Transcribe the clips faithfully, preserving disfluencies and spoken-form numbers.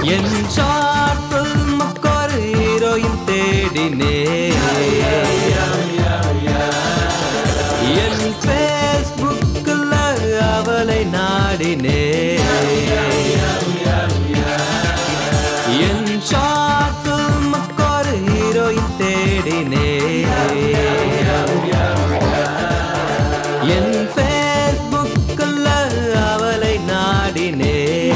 என் short ஃபில்முக்கு ஒரு heroine தேடினே என் ஃபேஸ்புக்கில் அவளை நாடினே என் ஷார்ட் ஃபில்முக்கு ஒரு ஹீரோயின் தேடினே என் ஃபேஸ்புக்கில் அவளை நாடினே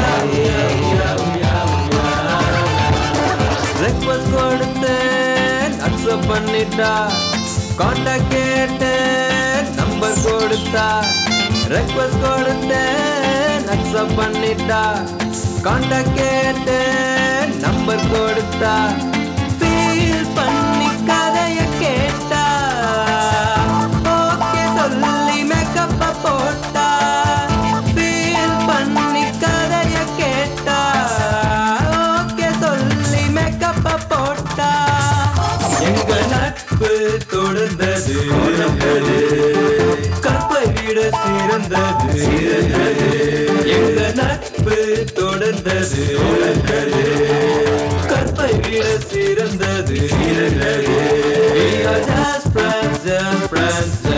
ரெக்வஸ்ட் கொடுத்தேன் அக்செப்ட் பண்ணிட்டா கான்டாக்ட் கேட்டேன் நம்பர் கொடுத்தா ரெக்வஸ்ட் கொடுத்தேன் அக்செப்ட் பண்ணிட்டா கான்டாக்ட் கேட்டேன் நம்பர் கொடுத்தா ஃபீல் பண்ணி கதைய கேட்டா ஓகே சொல்லி மேக்கப் போட்டா ஃபீல் பண்ணி கதைய கேட்டா ஓகே சொல்லி மேக்கப் போட்டா எங்க நட்பு தொடர்ந்தது கற்பை விட சிறந்தது எங்க நட்பு தொடர்ந்தது கற்பை விட சிறந்தது We are just friends, just friends.